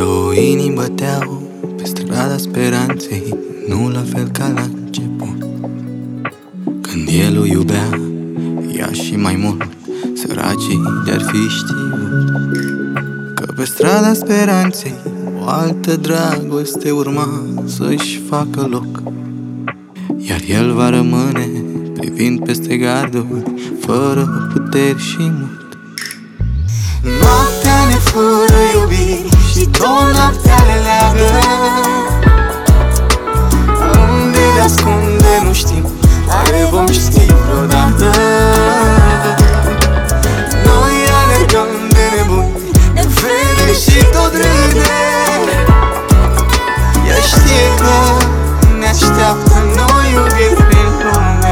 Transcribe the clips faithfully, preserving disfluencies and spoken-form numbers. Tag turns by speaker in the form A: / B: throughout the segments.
A: Două inimi băteau pe strada speranței, nu la fel ca la început. Când el o iubea, ea și mai mult, săracii de-ar fi știut că pe strada speranței o altă dragoste urma să-și facă loc. Iar el va rămâne privind peste garduri, fără puteri și mult.
B: Noaptea ne fură iubiri și tot noaptea le leagă. Unde le ascunde nu știm, oare vom ști vreodată. Noi alergăm de nebuni, ne vede și tot râde. Ea știe că ne așteaptă noi iubiri prin lume.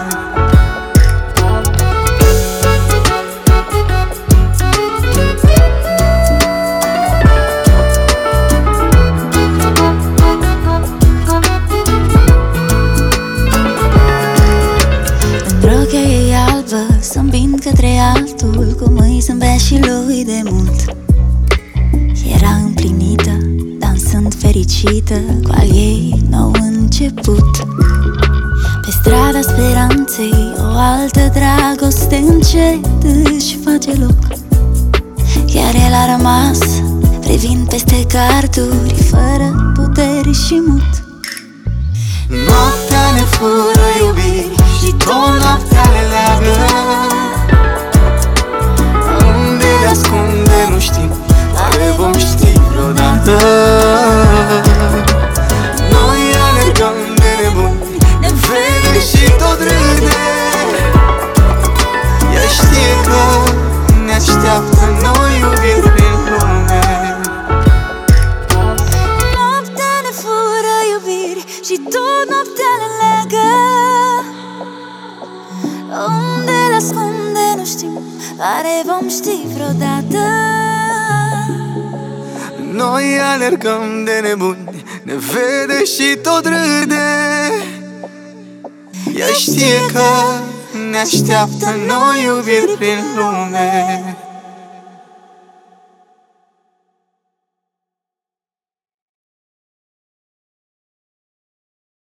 C: Rochea ei albă, zâmbind către altul, cum îi zâmbea și lui de mult. Era împlinită, dansând fericită, cu al ei nou început. Pe strada speranței, o altă dragoste încet își face loc. Iar el a rămas, privind peste garduri, fără puteri și mut.
B: Noaptea ne fură iubiri și tot noaptea le leagă. Unde le ascunde nu știm, oare vom ști vreodată. Noi alergăm de nebuni, ne vede și tot râde. Ea știe că ne așteaptă noi iubiri prin lume.
C: Noaptea ne fură iubiri și tot noaptea le leagă. Unde le ascunde nu știm, oare vom ști vreodată.
B: Noi alergăm de nebuni, ne vede și tot râde. Ea știe că ne așteaptă noi iubiri prin lume.